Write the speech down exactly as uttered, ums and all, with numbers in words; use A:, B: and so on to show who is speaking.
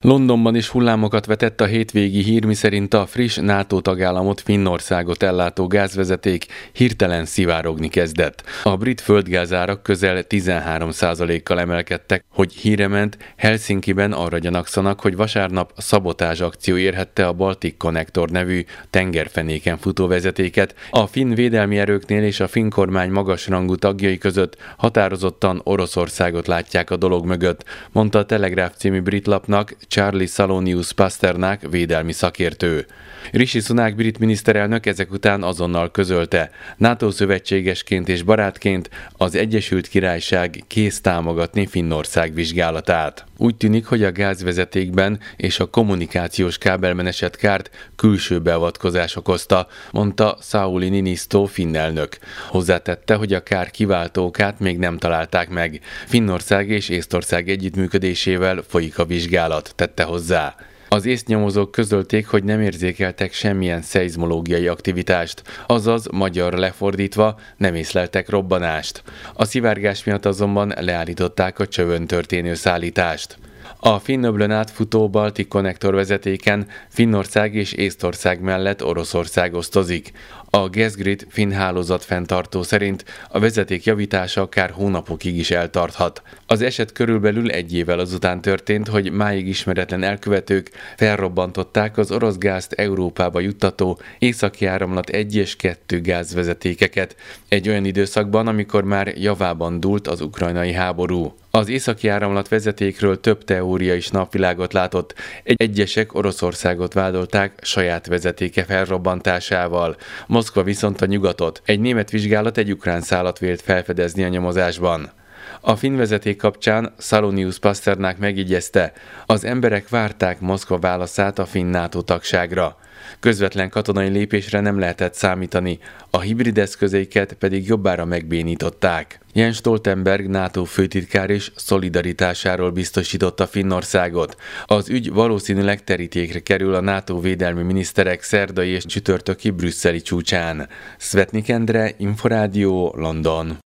A: Londonban is hullámokat vetett a hétvégi hír, miszerint a friss NATO tagállamot, Finnországot ellátó gázvezeték hirtelen szivárogni kezdett. A brit földgázárak közel tizenhárom százalékkal emelkedtek, hogy híre ment, Helsinkiben arra gyanakszanak, hogy vasárnap szabotázs akció érhette a Baltic Connector nevű tengerfenéken futó vezetéket. A finn védelmi erőknél és a finn kormány magasrangú tagjai között határozottan Oroszországot látják a dolog mögött, mondta a Telegraph című brit lapnak Charlie Salonius Pasternak védelmi szakértő. Rishi Sunak brit miniszterelnök ezek után azonnal közölte, NATO szövetségesként és barátként az Egyesült Királyság kész támogatni Finnország vizsgálatát. Úgy tűnik, hogy a gázvezetékben és a kommunikációs kábelben esett kárt külső beavatkozás okozta, mondta Sauli Niinisto finn elnök. Hozzátette, hogy a kár kiváltókát még nem találták meg. Finnország és Észtország együttműködésével folyik a vizsgálat, tette hozzá. Az észnyomozók közölték, hogy nem érzékeltek semmilyen szeizmológiai aktivitást, azaz magyarra lefordítva nem észleltek robbanást. A szivárgás miatt azonban leállították a csövön történő szállítást. A Finn-öblön átfutó Baltic Connector vezetéken Finnország és Észtország mellett Oroszország osztozik. A Gasgrid finn hálózat fenntartó szerint a vezeték javítása akár hónapokig is eltarthat. Az eset körülbelül egy évvel azután történt, hogy máig ismeretlen elkövetők felrobbantották az orosz gázt Európába juttató Északi Áramlat egy és kettő gázvezetékeket, egy olyan időszakban, amikor már javában dúlt az ukrajnai háború. Az Északi Áramlat vezetékről több teória is napvilágot látott, egyesek Oroszországot vádolták saját vezetéke felrobbantásával, Moszkva viszont a nyugatot. Egy német vizsgálat egy ukrán szálat vélt felfedezni a nyomozásban. A finn vezeték kapcsán Salonius Pasternak megjegyezte, az emberek várták Moszkva válaszát a finn NATO tagságra. Közvetlen katonai lépésre nem lehetett számítani, a hibrid eszközeiket pedig jobbára megbénították. Jens Stoltenberg NATO főtitkár is szolidaritásáról biztosította Finnországot. Az ügy valószínűleg terítékre kerül a NATO védelmi miniszterek szerdai és csütörtöki brüsszeli csúcsán. Szvetnik Endre, Inforádió, London.